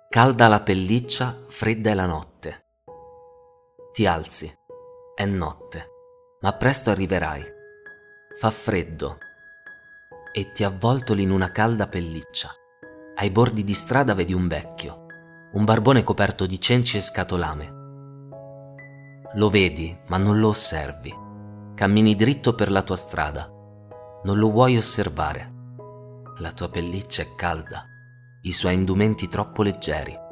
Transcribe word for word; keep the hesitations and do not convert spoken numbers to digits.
Calda la pelliccia, fredda è la notte. Ti alzi, è notte, ma presto arriverai. Fa freddo e ti avvoltoli in una calda pelliccia. Ai bordi di strada vedi un vecchio, un barbone coperto di cenci e scatolame. Lo vedi, ma non lo osservi. Cammini dritto per la tua strada. Non lo vuoi osservare. La tua pelliccia è calda, i suoi indumenti troppo leggeri.